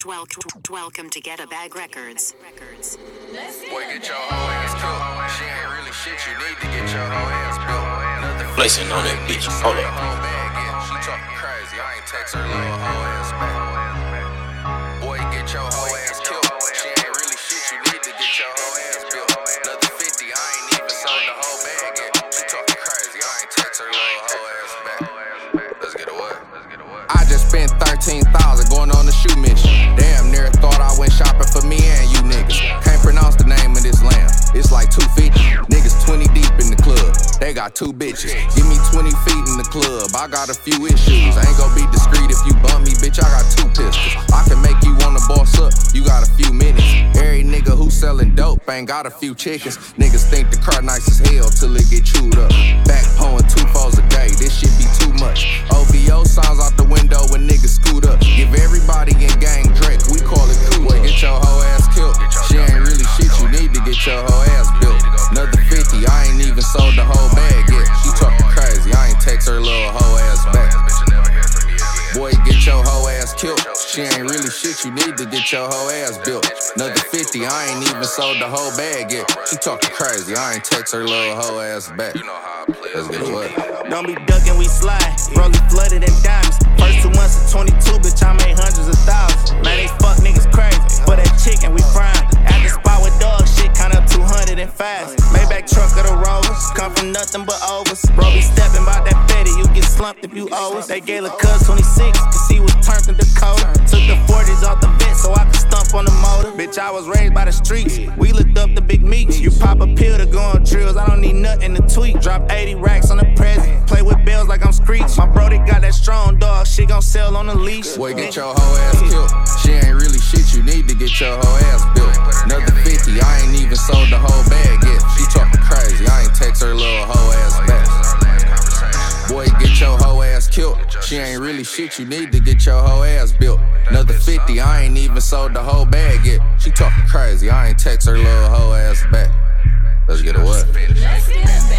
Welcome to Get a Bag Records. Boy, get your whole ass killed. She ain't really shit, you need to get your whole ass built. Flexing on that bitch. Hold up. She talking crazy, I ain't text her little whole ass back. Boy, get your whole ass killed. She ain't really shit, you need to get your whole ass built. Another 50, I ain't even sold the whole bag yet. She talking crazy, I ain't text her little whole ass back. Let's get away. I just spent 13,000 going on the shoe mission. Damn near thought I went shopping for me and you niggas. Can't pronounce the name of this lamb. It's like 250. Niggas 20 deep in the club. They got 2 bitches. Give me 20 feet in the club. I got a few issues. I ain't gon' be discreet if you bump me, bitch. I got 2 pistols. I can make you wanna boss up. You got a few minutes. Every nigga who sellin' dope ain't got a few chickens. Niggas think the car nice as hell till it get chewed up. Back pulling 2 foes a day. This shit be too much. OVO signs out the window when niggas scoot up. Give everybody in gang Drake. We call it cool. Boy, get your whole ass killed. She ain't really shit. You need to get your whole ass built. Another 50. I ain't even sold the whole bag yet. She talking crazy. I ain't text her little whole ass back. Boy, get your whole ass killed. She ain't really shit. You need to get your whole ass built. Another 50. I ain't even sold the whole bag yet. She talking crazy. I ain't text her little whole ass back. Let's get to it. Don't be ducking, we slide. Rolling flooded in diamonds. First 2 months of 22, bitch, I made hundreds of thousands. Man, they fuck niggas crazy. For that chicken, we frying. At the spot with dog shit, count up 200 and fast. Maybach truck of the Rovers. Come from nothing but overs. Bro, be stepping by that Fetty, you get slumped if you owe us. They gave a cuz 26, cause he was turned to Dakota. Took the 40s off the vet so I could stump on the motor. Bitch, I was raised by the streets. We looked up the big meats. You pop a pill to go on drills. I don't need nothing to tweet. Drop 80 racks on the present. Play with bells like I'm Screech. My bro, they got that strong dog. Shit gon' sell on the leash. Boy, get your whole ass killed. She ain't really shit. You need to get your whole ass built. Another 50. I ain't even sold the whole bag yet. She talking crazy. I ain't text her little whole ass back. Boy, get your whole ass killed. She ain't really shit. You need to get your whole ass built. Another 50. I ain't even sold the whole bag yet. She talking crazy. I ain't text her little whole ass back. Let's get away.